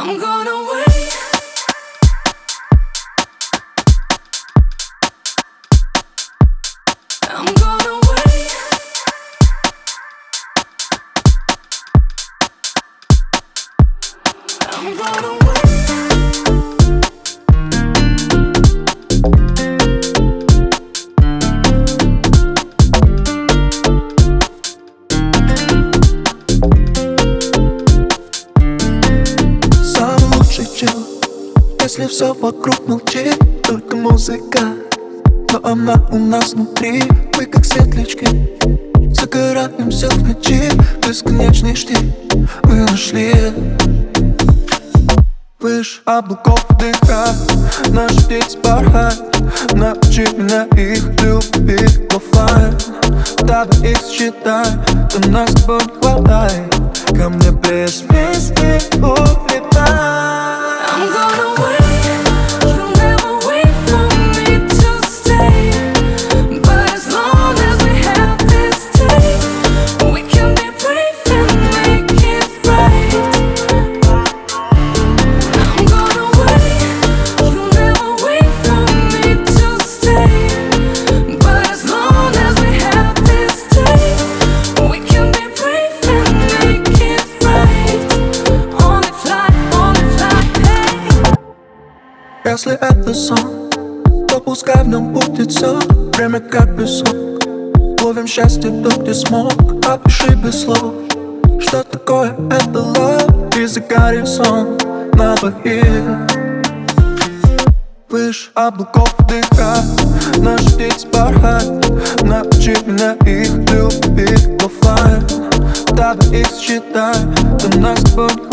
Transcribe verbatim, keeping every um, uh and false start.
I'm gonna wait. I'm gonna wait. I'm gonna wait. Самый лучший чел, если все вокруг молчит, только музыка, но она у нас внутри. Мы как светлячки, загораемся в ночи, бесконечный штиль мы нашли. Выше облаков дыхать, наши птицы порхать. Научи меня их любить в оффлайн. Давай их считай, то нас с тобой не хватает. Ко мне без песни улетай. I'm gonna wait. You'll never wait for me to stay. But as long as we have this taste, we can be brave and make it right. I'm gonna wait. You'll never wait for me to stay. But as long as we have this taste, we can be brave and make it right. On the fly, on the fly, hey. Если это сон, то пускай в нем будет все. Время как песок, ловим счастье тут, где смог. Опиши без слов, что такое это love. И загорит сон на двоих. Выше облаков дыхать, наши птицы порхать. Научи меня их любить в оффлайн. Давай их считай, то нас с тобой не